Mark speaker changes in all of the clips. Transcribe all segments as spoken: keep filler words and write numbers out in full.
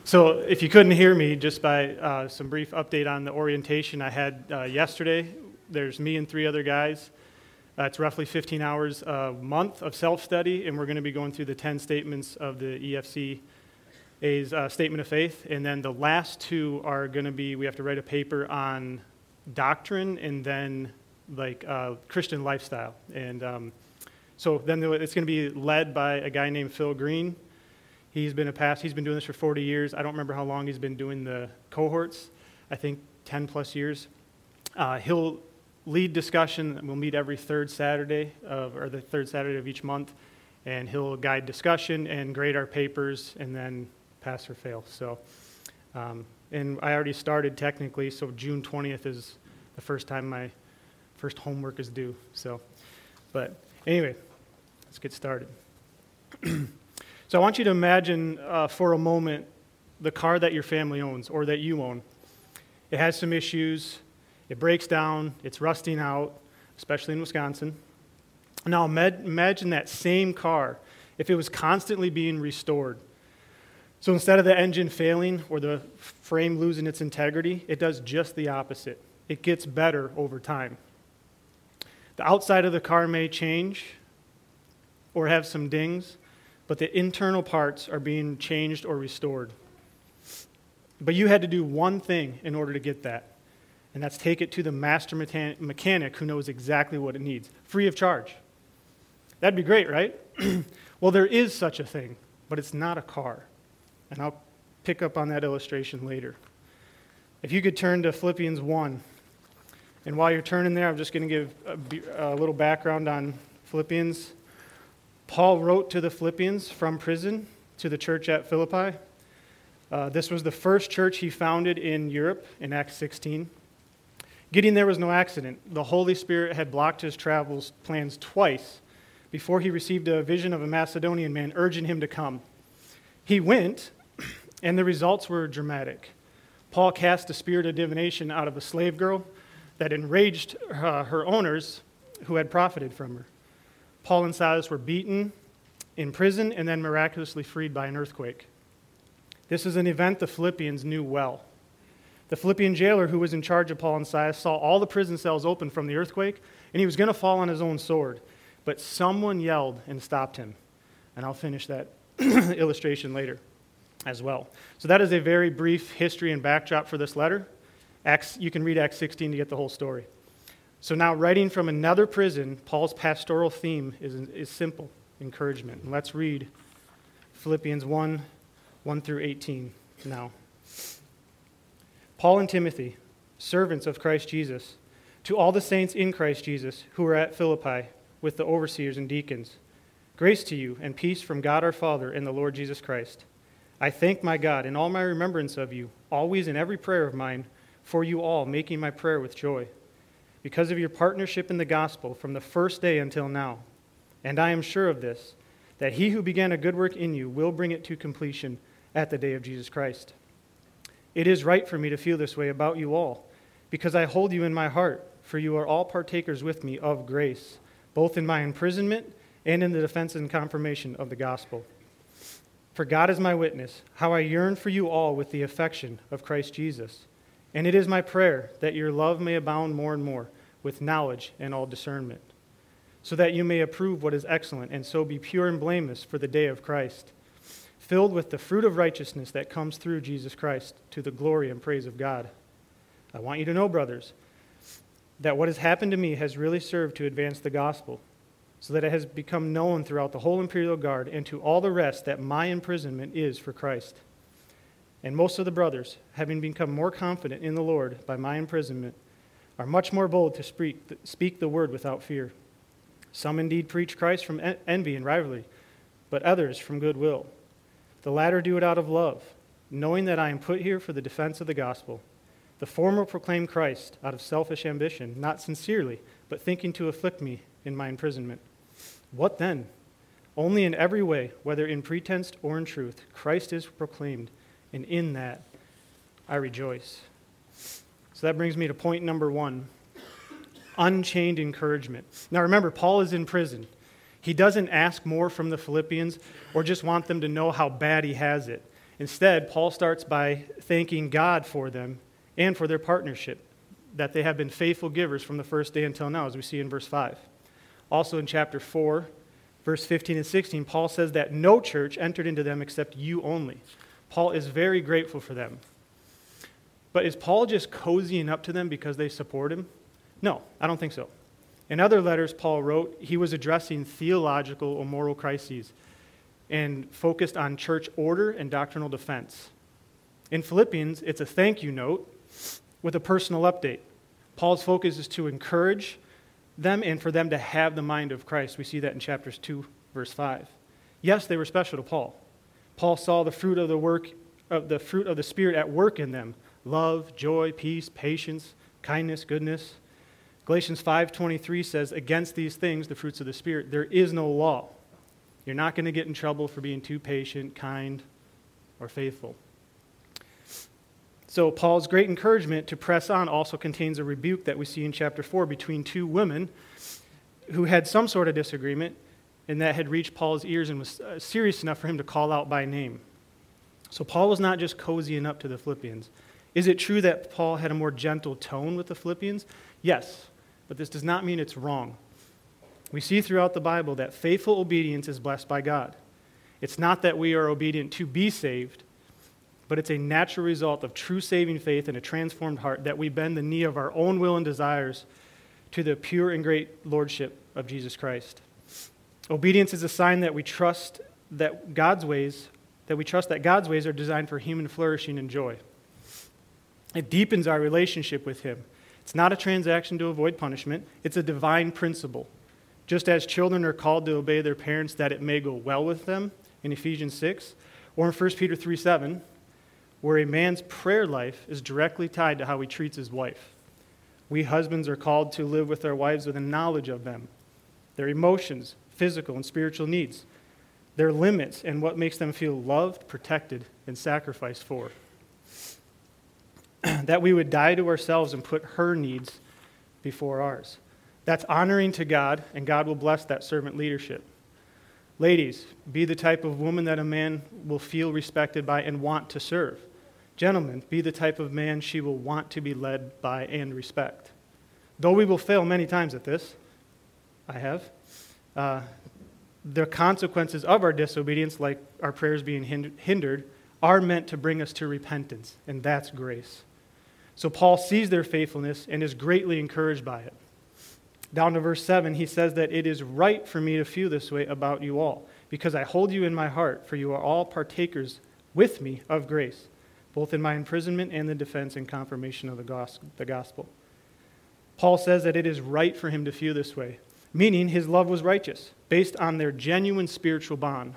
Speaker 1: So if you couldn't hear me, just by uh, some brief update on the orientation I had uh, yesterday, there's me and three other guys. Uh, it's roughly fifteen hours a month of self-study, and we're going to be going through the ten statements of the E F C A's uh, Statement of Faith. And then the last two are going to be, we have to write a paper on doctrine and then like uh, Christian lifestyle. And um, so then it's going to be led by a guy named Phil Green. He's been a past, he's been doing this for forty years. I don't remember how long he's been doing the cohorts. I think ten plus years. Uh, he'll lead discussion. We'll meet every third Saturday of, or the third Saturday of each month, and he'll guide discussion and grade our papers and then pass or fail. So, um, and I already started technically, so June twentieth is the first time my first homework is due. So, but anyway, let's get started. So I want you to imagine uh, for a moment the car that your family owns or that you own. It has some issues. It breaks down. It's rusting out, especially in Wisconsin. Now med- imagine that same car if it was constantly being restored. So instead of the engine failing or the frame losing its integrity, it does just the opposite. It gets better over time. The outside of the car may change or have some dings, but the internal parts are being changed or restored. But you had to do one thing in order to get that, and that's take it to the master mechanic who knows exactly what it needs, free of charge. That'd be great, right? Well, there is such a thing, but it's not a car. And I'll pick up on that illustration later. If you could turn to Philippians one. And while you're turning there, I'm just going to give a, a little background on Philippians. Paul wrote to the Philippians from prison to the church at Philippi. Uh, this was the first church he founded in Europe in Acts sixteen. Getting there was no accident. The Holy Spirit had blocked his travels plans twice before he received a vision of a Macedonian man urging him to come. He went, and the results were dramatic. Paul cast a spirit of divination out of a slave girl that enraged uh, her owners who had profited from her. Paul and Silas were beaten, in prison, and then miraculously freed by an earthquake. This is an event the Philippians knew well. The Philippian jailer who was in charge of Paul and Silas saw all the prison cells open from the earthquake, and he was going to fall on his own sword. But someone yelled and stopped him. And I'll finish that illustration later as well. So that is a very brief history and backdrop for this letter. Acts, you can read Acts sixteen to get the whole story. So now, writing from another prison, Paul's pastoral theme is, is simple, encouragement. And let's read Philippians one, one through eighteen now. Paul and Timothy, servants of Christ Jesus, to all the saints in Christ Jesus who are at Philippi with the overseers and deacons, grace to you and peace from God our Father and the Lord Jesus Christ. I thank my God in all my remembrance of you, always in every prayer of mine, for you all, making my prayer with joy, because of your partnership in the gospel from the first day until now. And I am sure of this, that he who began a good work in you will bring it to completion at the day of Jesus Christ. It is right for me to feel this way about you all, because I hold you in my heart, for you are all partakers with me of grace, both in my imprisonment and in the defense and confirmation of the gospel. For God is my witness, how I yearn for you all with the affection of Christ Jesus. And it is my prayer that your love may abound more and more with knowledge and all discernment, so that you may approve what is excellent and so be pure and blameless for the day of Christ, filled with the fruit of righteousness that comes through Jesus Christ to the glory and praise of God. I want you to know, brothers, that what has happened to me has really served to advance the gospel, so that it has become known throughout the whole imperial guard and to all the rest that my imprisonment is for Christ. And most of the brothers, having become more confident in the Lord by my imprisonment, are much more bold to speak, speak the word without fear. Some indeed preach Christ from envy and rivalry, but others from goodwill. The latter do it out of love, knowing that I am put here for the defense of the gospel. The former proclaim Christ out of selfish ambition, not sincerely, but thinking to afflict me in my imprisonment. What then? Only in every way, whether in pretense or in truth, Christ is proclaimed, and in that I rejoice. So that brings me to point number one, unchained encouragement. Now remember, Paul is in prison. He doesn't ask more from the Philippians or just want them to know how bad he has it. Instead, Paul starts by thanking God for them and for their partnership, that they have been faithful givers from the first day until now, as we see in verse five. Also in chapter four, verse fifteen and sixteen, Paul says that no church entered into them except you only. Paul is very grateful for them. But is Paul just cozying up to them because they support him? No, I don't think so. In other letters Paul wrote, he was addressing theological or moral crises and focused on church order and doctrinal defense. In Philippians, it's a thank you note with a personal update. Paul's focus is to encourage them and for them to have the mind of Christ. We see that in chapters two, verse five. Yes, they were special to Paul. Paul saw the fruit of the work of the fruit of the Spirit at work in them: love, joy, peace, patience, kindness, goodness. Galatians five twenty-three says, against these things, the fruits of the Spirit, there is no law. You're not going to get in trouble for being too patient, kind, or faithful. So Paul's great encouragement to press on also contains a rebuke that we see in chapter four between two women who had some sort of disagreement, and that had reached Paul's ears and was serious enough for him to call out by name. So Paul was not just cozying up to the Philippians. Is it true that Paul had a more gentle tone with the Philippians? Yes, but this does not mean it's wrong. We see throughout the Bible that faithful obedience is blessed by God. It's not that we are obedient to be saved, but it's a natural result of true saving faith and a transformed heart that we bend the knee of our own will and desires to the pure and great lordship of Jesus Christ. Obedience is a sign that we trust that God's ways, that we trust that God's ways are designed for human flourishing and joy. It deepens our relationship with Him. It's not a transaction to avoid punishment. It's a divine principle. Just as children are called to obey their parents that it may go well with them in Ephesians six, or in First Peter three seven, where a man's prayer life is directly tied to how he treats his wife. We husbands are called to live with our wives with a knowledge of them, their emotions, physical and spiritual needs, their limits, and what makes them feel loved, protected, and sacrificed for. That we would die to ourselves and put her needs before ours. That's honoring to God, and God will bless that servant leadership. Ladies, be the type of woman that a man will feel respected by and want to serve. Gentlemen, be the type of man she will want to be led by and respect. Though we will fail many times at this, I have, uh, the consequences of our disobedience, like our prayers being hindered, are meant to bring us to repentance, and that's grace. So Paul sees their faithfulness and is greatly encouraged by it. Down to verse seven, he says that it is right for me to feel this way about you all, because I hold you in my heart, for you are all partakers with me of grace, both in my imprisonment and the defense and confirmation of the gospel. Paul says that it is right for him to feel this way, meaning his love was righteous, based on their genuine spiritual bond.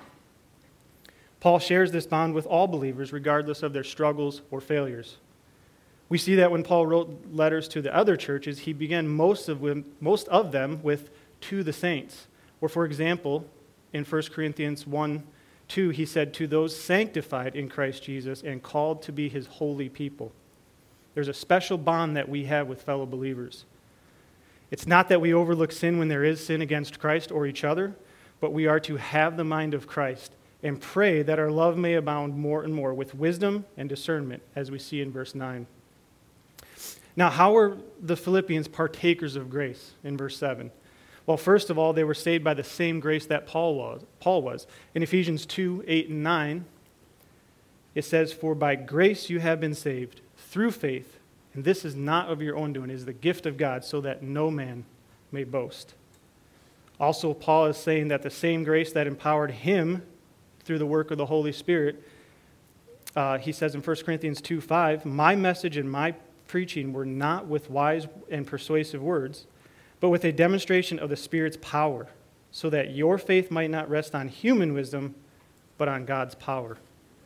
Speaker 1: Paul shares this bond with all believers, regardless of their struggles or failures. We see that when Paul wrote letters to the other churches, he began most of them, most of them with "to the saints." Or, for example, in First Corinthians one two, he said, "To those sanctified in Christ Jesus and called to be his holy people." There's a special bond that we have with fellow believers. It's not that we overlook sin when there is sin against Christ or each other, but we are to have the mind of Christ and pray that our love may abound more and more with wisdom and discernment, as we see in verse nine. Now, how were the Philippians partakers of grace in verse seven? Well, first of all, they were saved by the same grace that Paul was. Paul was. In Ephesians two, eight, and nine, it says, "For by grace you have been saved, through faith, and this is not of your own doing, it is the gift of God, so that no man may boast." Also, Paul is saying that the same grace that empowered him through the work of the Holy Spirit, uh, he says in First Corinthians two, five, "My message and my preaching were not with wise and persuasive words, but with a demonstration of the Spirit's power, so that your faith might not rest on human wisdom, but on God's power."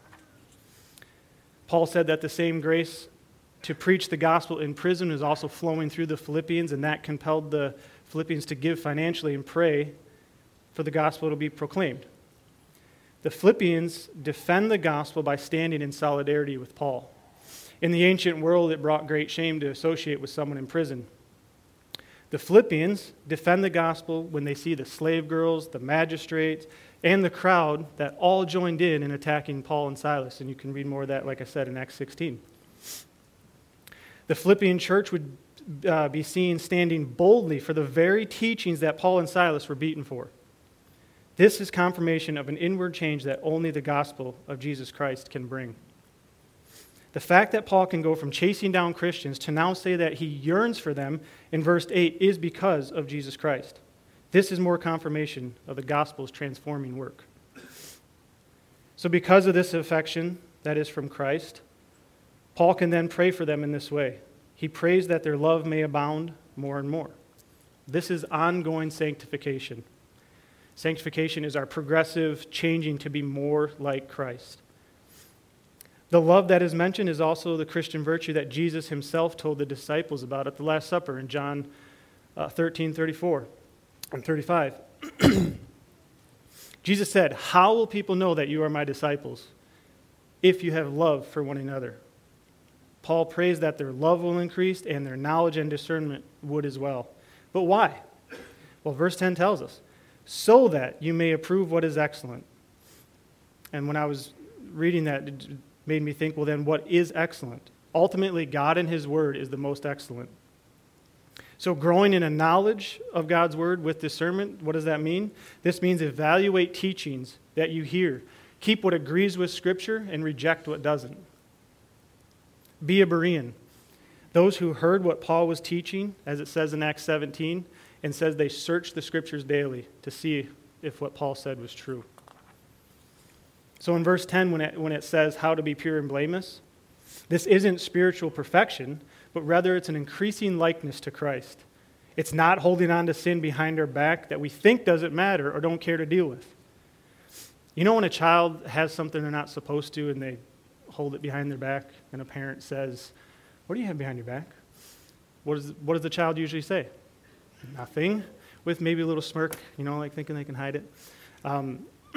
Speaker 1: Paul said that the same grace to preach the gospel in prison is also flowing through the Philippians, and that compelled the Philippians to give financially and pray for the gospel to be proclaimed. The Philippians defend the gospel by standing in solidarity with Paul. In the ancient world, it brought great shame to associate with someone in prison. The Philippians defend the gospel when they see the slave girls, the magistrates, and the crowd that all joined in in attacking Paul and Silas. And you can read more of that, like I said, in Acts sixteen. The Philippian church would uh, be seen standing boldly for the very teachings that Paul and Silas were beaten for. This is confirmation of an inward change that only the gospel of Jesus Christ can bring. The fact that Paul can go from chasing down Christians to now say that he yearns for them in verse eight is because of Jesus Christ. This is more confirmation of the gospel's transforming work. So because of this affection that is from Christ, Paul can then pray for them in this way. He prays that their love may abound more and more. This is ongoing sanctification. Sanctification is our progressive changing to be more like Christ. The love that is mentioned is also the Christian virtue that Jesus himself told the disciples about at the Last Supper in John uh, thirteen thirty-four and thirty-five. Jesus said, "How will people know that you are my disciples? If you have love for one another." Paul prays that their love will increase and their knowledge and discernment would as well. But why? Well, verse ten tells us, "So that you may approve what is excellent." And when I was reading that, it made me think, well, then what is excellent? Ultimately, God and his word is the most excellent. So growing in a knowledge of God's word with discernment, what does that mean? This means evaluate teachings that you hear. Keep what agrees with Scripture and reject what doesn't. Be a Berean. Those who heard what Paul was teaching, as it says in Acts seventeen, and says they searched the Scriptures daily to see if what Paul said was true. So in verse ten, when it, when it says how to be pure and blameless, this isn't spiritual perfection, but rather it's an increasing likeness to Christ. It's not holding on to sin behind our back that we think doesn't matter or don't care to deal with. You know when a child has something they're not supposed to and they hold it behind their back and a parent says, "What do you have behind your back?" What, is, what does the child usually say? Nothing, with maybe a little smirk, you know, like thinking they can hide it. Um,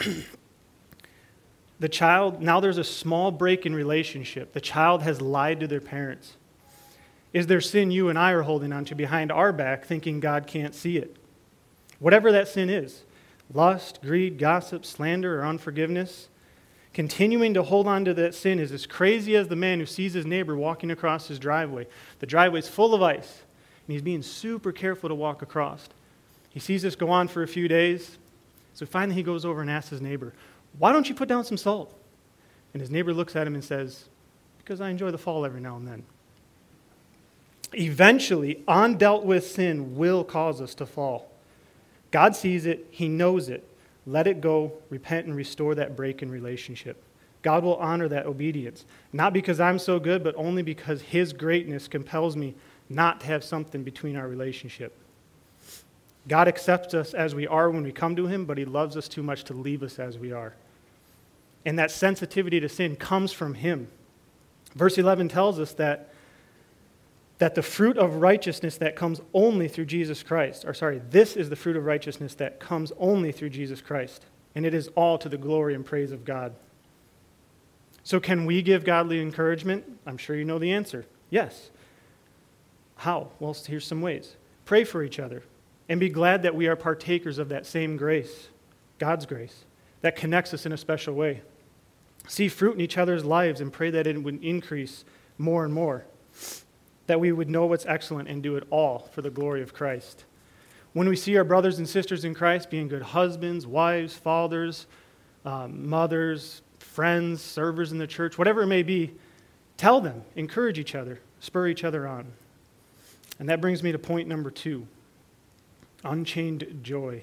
Speaker 1: the child, now there's a small break in relationship. The child has lied to their parents. Is there sin you and I are holding on to behind our back thinking God can't see it? Whatever that sin is, lust, greed, gossip, slander, or unforgiveness, continuing to hold on to that sin is as crazy as the man who sees his neighbor walking across his driveway. The driveway's full of ice, and he's being super careful to walk across. He sees this go on for a few days, so finally he goes over and asks his neighbor, "Why don't you put down some salt?" And his neighbor looks at him and says, "Because I enjoy the fall every now and then." Eventually, undealt with sin will cause us to fall. God sees it, he knows it. Let it go, repent, and restore that break in relationship. God will honor that obedience, not because I'm so good, but only because his greatness compels me not to have something between our relationship. God accepts us as we are when we come to him, but he loves us too much to leave us as we are. And that sensitivity to sin comes from him. Verse eleven tells us that that the fruit of righteousness that comes only through Jesus Christ, or sorry, this is the fruit of righteousness that comes only through Jesus Christ, and it is all to the glory and praise of God. So can we give godly encouragement? I'm sure you know the answer. Yes. How? Well, here's some ways. Pray for each other, and be glad that we are partakers of that same grace, God's grace, that connects us in a special way. See fruit in each other's lives and pray that it would increase more and more, that we would know what's excellent and do it all for the glory of Christ. When we see our brothers and sisters in Christ being good husbands, wives, fathers, um, mothers, friends, servers in the church, whatever it may be, tell them, encourage each other, spur each other on. And that brings me to point number two, unchained joy.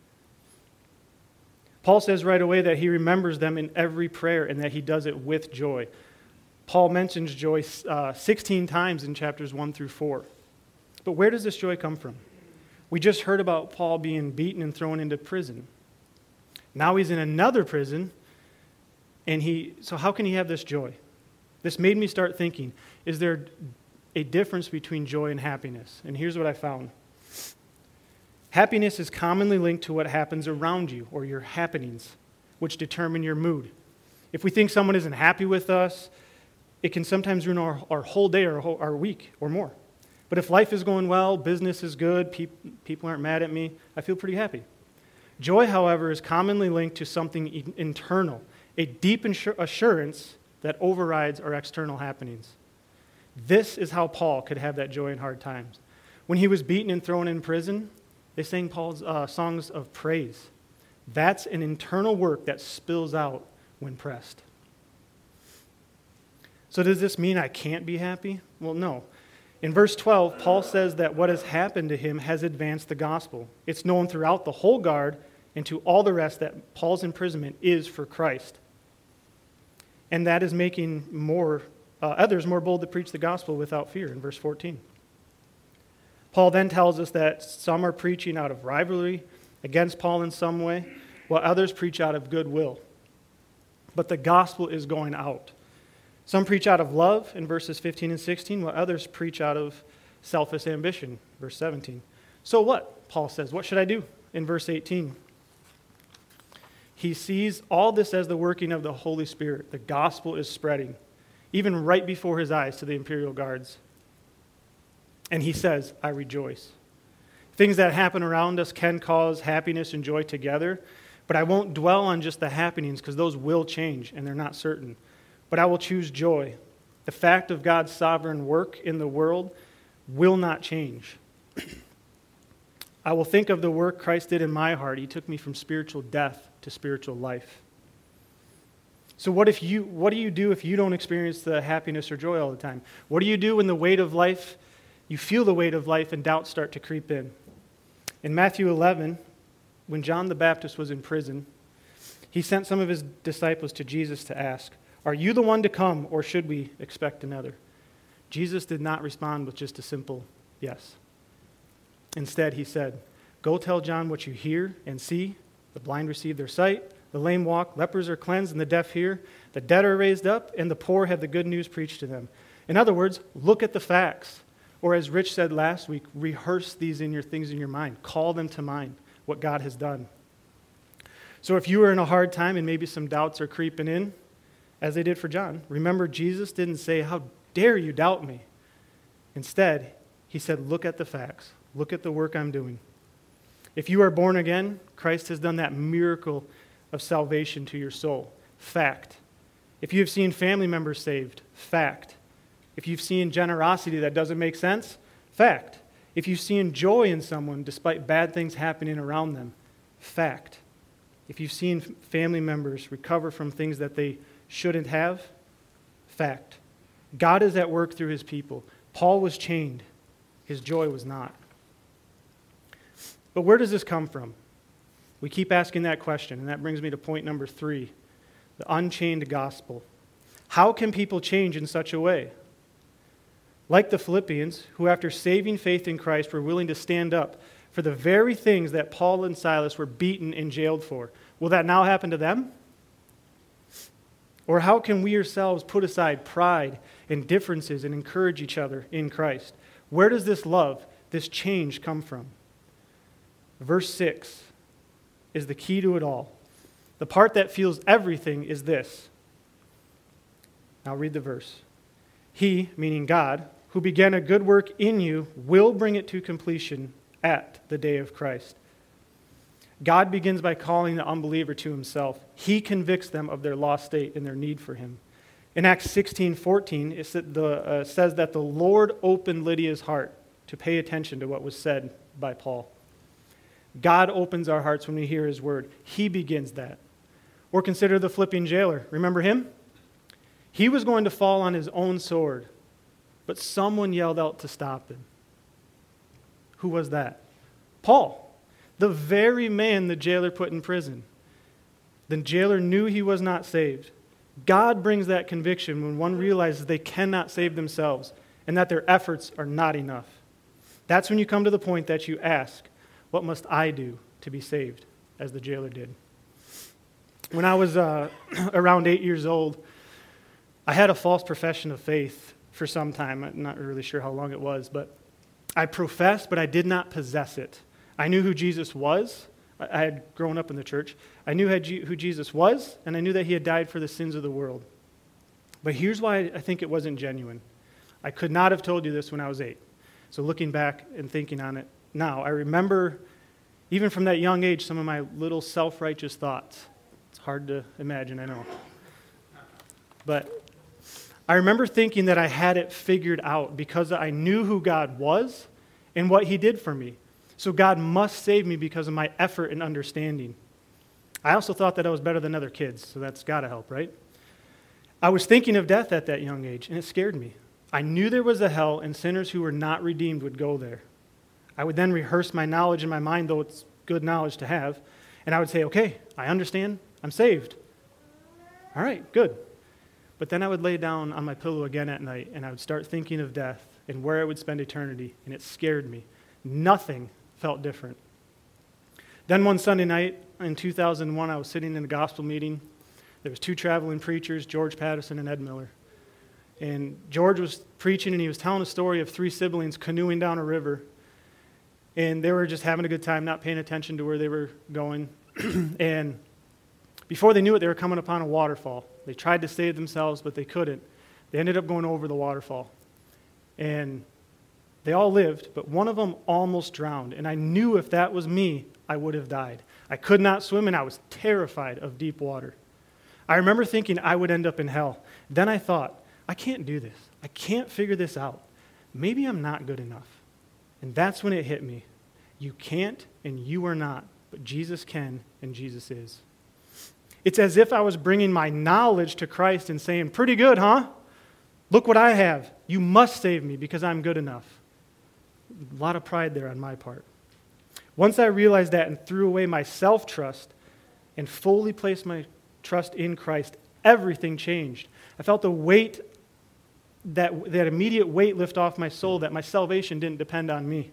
Speaker 1: Paul says right away that he remembers them in every prayer and that he does it with joy. Paul mentions joy uh, sixteen times in chapters one through four. But where does this joy come from? We just heard about Paul being beaten and thrown into prison. Now he's in another prison, and he, so how can he have this joy? This made me start thinking, is there a difference between joy and happiness? And here's what I found. Happiness is commonly linked to what happens around you, or your happenings, which determine your mood. If we think someone isn't happy with us, it can sometimes ruin our, our whole day or whole, our week or more. But if life is going well, business is good, pe- people aren't mad at me, I feel pretty happy. Joy, however, is commonly linked to something e- internal, a deep insur- assurance that overrides our external happenings. This is how Paul could have that joy in hard times. When he was beaten and thrown in prison, they sang Paul's uh, songs of praise. That's an internal work that spills out when pressed. So does this mean I can't be happy? Well, no. In verse twelve, Paul says that what has happened to him has advanced the gospel. It's known throughout the whole guard and to all the rest that Paul's imprisonment is for Christ. And that is making more uh, others more bold to preach the gospel without fear in verse fourteen. Paul then tells us that some are preaching out of rivalry against Paul in some way, while others preach out of goodwill. But the gospel is going out. Some preach out of love in verses fifteen and sixteen, while others preach out of selfish ambition, verse seventeen. So what? Paul says, what should I do? In verse eighteen, he sees all this as the working of the Holy Spirit. The gospel is spreading, even right before his eyes, to the imperial guards. And he says, I rejoice. Things that happen around us can cause happiness and joy together, but I won't dwell on just the happenings because those will change and they're not certain. But I will choose joy. The fact of God's sovereign work in the world will not change. I will think of the work Christ did in my heart. He took me from spiritual death to spiritual life. So what if you what do you do if you don't experience the happiness or joy all the time? What do you do when the weight of life, you feel the weight of life and doubts start to creep in? In Matthew eleven, when John the Baptist was in prison, he sent some of his disciples to Jesus to ask, are you the one to come, or should we expect another? Jesus did not respond with just a simple yes. Instead, he said, go tell John what you hear and see. The blind receive their sight, the lame walk, lepers are cleansed, and the deaf hear. The dead are raised up, and the poor have the good news preached to them. In other words, look at the facts. Or as Rich said last week, rehearse these in your things in your mind. Call them to mind, what God has done. So if you are in a hard time and maybe some doubts are creeping in, as they did for John, remember Jesus didn't say, how dare you doubt me? Instead, he said, look at the facts. Look at the work I'm doing. If you are born again, Christ has done that miracle of salvation to your soul. Fact. If you have seen family members saved, fact. If you've seen generosity that doesn't make sense, fact. If you've seen joy in someone despite bad things happening around them, fact. If you've seen family members recover from things that they shouldn't have, fact. God is at work through his people. Paul was chained. His joy was not. But where does this come from? We keep asking that question, and that brings me to point number three, the unchained gospel. How can people change in such a way? Like the Philippians, who after saving faith in Christ were willing to stand up for the very things that Paul and Silas were beaten and jailed for. Will that now happen to them? Or how can we ourselves put aside pride and differences and encourage each other in Christ? Where does this love, this change come from? Verse six is the key to it all. The part that feels everything is this. Now read the verse. He, meaning God, who began a good work in you, will bring it to completion at the day of Christ. God begins by calling the unbeliever to himself. He convicts them of their lost state and their need for him. In Acts sixteen fourteen, it uh, says that the Lord opened Lydia's heart to pay attention to what was said by Paul. God opens our hearts when we hear his word. He begins that. Or consider the Philippian jailer. Remember him? He was going to fall on his own sword, but someone yelled out to stop him. Who was that? Paul, the very man the jailer put in prison. The jailer knew he was not saved. God brings that conviction when one realizes they cannot save themselves and that their efforts are not enough. That's when you come to the point that you ask, what must I do to be saved, as the jailer did? When I was uh, around eight years old, I had a false profession of faith for some time. I'm not really sure how long it was, but I professed, but I did not possess it. I knew who Jesus was. I had grown up in the church. I knew who Jesus was, and I knew that he had died for the sins of the world. But here's why I think it wasn't genuine. I could not have told you this when I was eight. So looking back and thinking on it now, I remember Even from that young age, some of my little self-righteous thoughts. It's hard to imagine, I know. But I remember thinking that I had it figured out because I knew who God was and what he did for me. So God must save me because of my effort and understanding. I also thought that I was better than other kids, so that's got to help, right? I was thinking of death at that young age, and it scared me. I knew there was a hell, and sinners who were not redeemed would go there. I would then rehearse my knowledge in my mind, though it's good knowledge to have, and I would say, okay, I understand, I'm saved. All right, good. But then I would lay down on my pillow again at night, and I would start thinking of death and where I would spend eternity, and it scared me. Nothing felt different. Then one Sunday night in two thousand one, I was sitting in a gospel meeting. There was two traveling preachers, George Patterson and Ed Miller. And George was preaching, and he was telling a story of three siblings canoeing down a river. And they were just having a good time, not paying attention to where they were going. And before they knew it, they were coming upon a waterfall. They tried to save themselves, but they couldn't. They ended up going over the waterfall. And they all lived, but one of them almost drowned. And I knew if that was me, I would have died. I could not swim, and I was terrified of deep water. I remember thinking I would end up in hell. Then I thought, I can't do this. I can't figure this out. Maybe I'm not good enough. And that's when it hit me. You can't, and you are not, but Jesus can, and Jesus is. It's as if I was bringing my knowledge to Christ and saying, pretty good, huh? Look what I have. You must save me because I'm good enough. A lot of pride there on my part. Once I realized that and threw away my self-trust and fully placed my trust in Christ, everything changed. I felt the weight, that, that immediate weight lift off my soul, that my salvation didn't depend on me.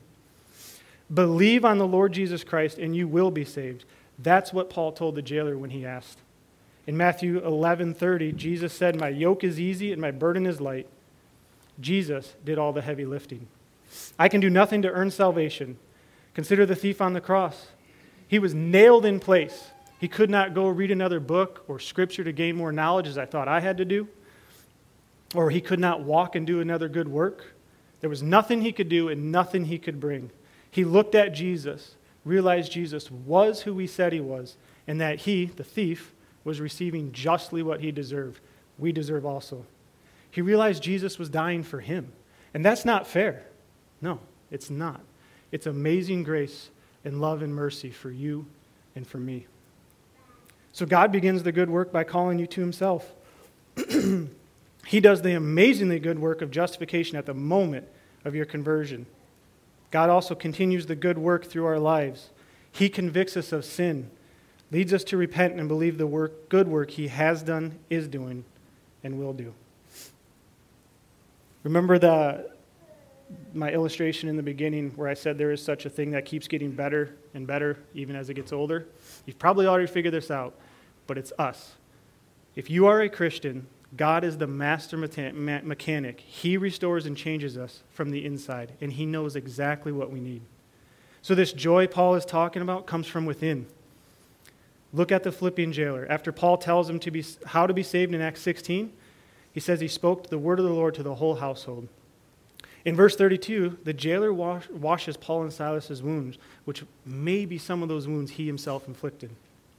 Speaker 1: Believe on the Lord Jesus Christ and you will be saved. That's what Paul told the jailer when he asked. In Matthew eleven thirty, Jesus said, my yoke is easy and my burden is light. Jesus did all the heavy lifting. I can do nothing to earn salvation. Consider the thief on the cross. He was nailed in place. He could not go read another book or scripture to gain more knowledge as I thought I had to do. Or he could not walk and do another good work. There was nothing he could do and nothing he could bring. He looked at Jesus, realized Jesus was who he said he was, and that he, the thief, was receiving justly what he deserved. We deserve also. He realized Jesus was dying for him. And that's not fair. No, it's not. It's amazing grace and love and mercy for you and for me. So God begins the good work by calling you to himself. He does the amazingly good work of justification at the moment of your conversion. God also continues the good work through our lives. He convicts us of sin, leads us to repent and believe the work, good work he has done, is doing, and will do. Remember the my illustration in the beginning where I said there is such a thing that keeps getting better and better even as it gets older? You've probably already figured this out, but it's us. If you are a Christian, God is the master mechanic. He restores and changes us from the inside, and he knows exactly what we need. So this joy Paul is talking about comes from within. Look at the Philippian jailer. After Paul tells him to be, how to be saved in Acts sixteen, he says he spoke the word of the Lord to the whole household. In verse thirty-two, the jailer wash, washes Paul and Silas's wounds, which may be some of those wounds he himself inflicted.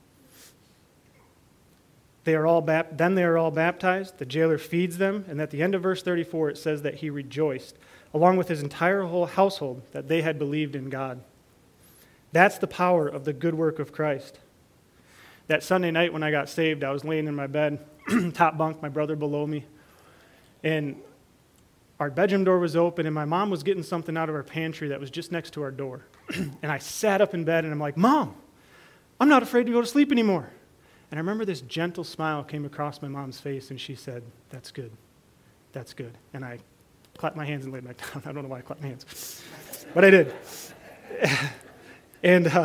Speaker 1: They are all bap- then they are all baptized. The jailer feeds them, and at the end of verse thirty-four, it says that he rejoiced, along with his entire whole household, that they had believed in God. That's the power of the good work of Christ. That Sunday night when I got saved, I was laying in my bed, top bunk, my brother below me, and our bedroom door was open, and my mom was getting something out of her pantry that was just next to our door. And I sat up in bed, and I'm like, Mom, I'm not afraid to go to sleep anymore. And I remember this gentle smile came across my mom's face, and she said, that's good. That's good. And I clapped my hands and laid back down. I don't know why I clapped my hands. But I did. and, uh,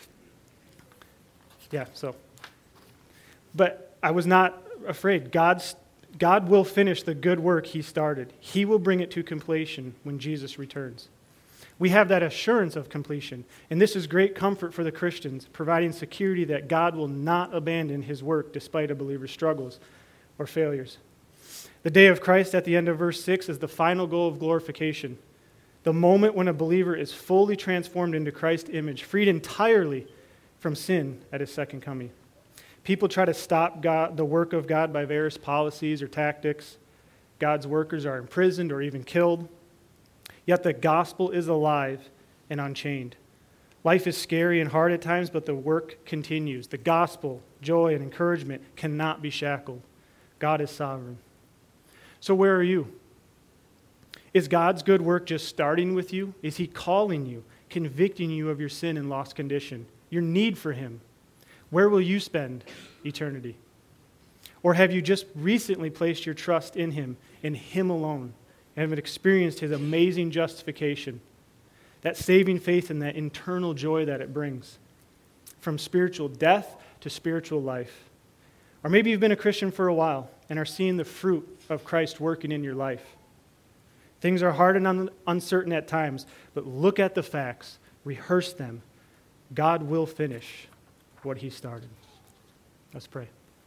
Speaker 1: yeah, so. But I was not afraid. God's, God will finish the good work he started. He will bring it to completion when Jesus returns. We have that assurance of completion, and this is great comfort for the Christians, providing security that God will not abandon his work despite a believer's struggles or failures. The day of Christ at the end of verse six is the final goal of glorification. The moment when a believer is fully transformed into Christ's image, freed entirely from sin at his second coming. People try to stop God, the work of God by various policies or tactics. God's workers are imprisoned or even killed. Yet the gospel is alive and unchained. Life is scary and hard at times, but the work continues. The gospel, joy, and encouragement cannot be shackled. God is sovereign. So where are you? Is God's good work just starting with you? Is he calling you, convicting you of your sin and lost condition, your need for him? Where will you spend eternity? Or have you just recently placed your trust in him, in him alone, and have experienced his amazing justification, that saving faith and that internal joy that it brings, from spiritual death to spiritual life? Or maybe you've been a Christian for a while and are seeing the fruit of Christ working in your life. Things are hard and un- uncertain at times, but look at the facts, rehearse them. God will finish what he started. Let's pray.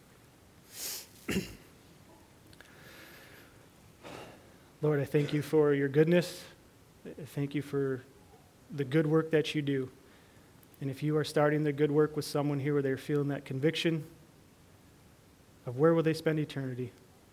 Speaker 1: Lord, I thank you for your goodness. I thank you for the good work that you do. And if you are starting the good work with someone here where they're feeling that conviction of where will they spend eternity,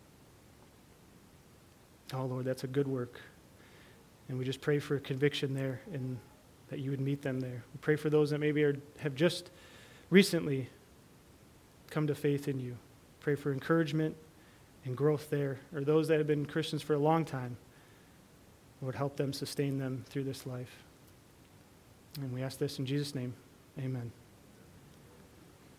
Speaker 1: oh, Lord, that's a good work. And we just pray for conviction there and that you would meet them there. We pray for those that maybe are, have just recently come to faith in you. Pray for encouragement and growth there. Or those that have been Christians for a long time, Lord, help them, sustain them through this life. And we ask this in Jesus' name. Amen.